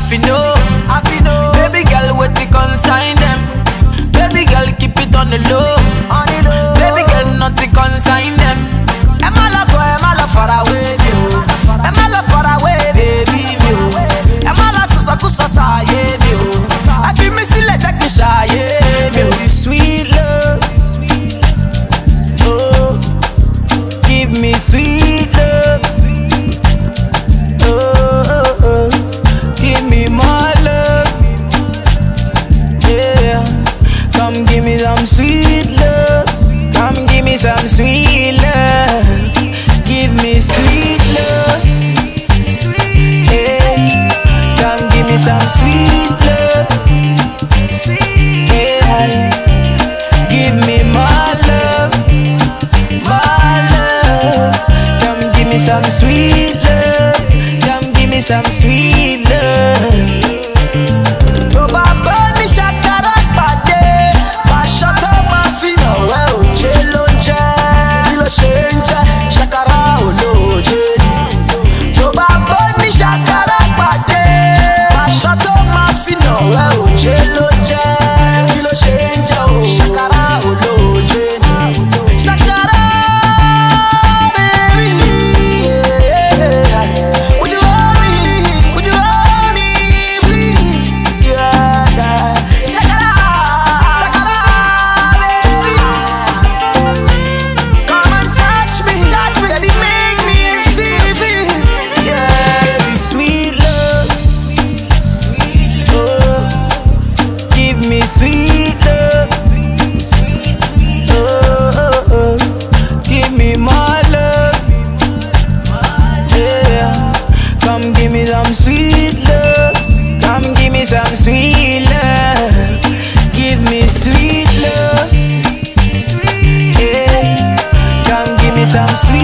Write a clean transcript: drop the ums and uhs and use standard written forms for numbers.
fi know. Baby girl, what we consign them. Baby girl, keep it on the low. Baby girl, nothing consign them. Emma love far away, me. Emma love far away, baby, me. Emma love so sa ye, me. I feel me still like that shy, me. Sweet love, oh, give me sweet love, oh, give me more love, yeah. Come give me some sweet love, come give me some sweet love, give me sweet love, yeah. Come give me some sweet love, yeah. Give me my love, my love. Come give me some sweet love, come give me some sweet love. To baba ni shakara pade, ma shato ma fino we oje lonje, kilo shenje shakara oloje. To baba ni shakara pade, ma shato ma fino we oje lonje, kilo shenje o shakara. Sweet love, come give me some sweet love, give me sweet love, yeah. Come give me some sweet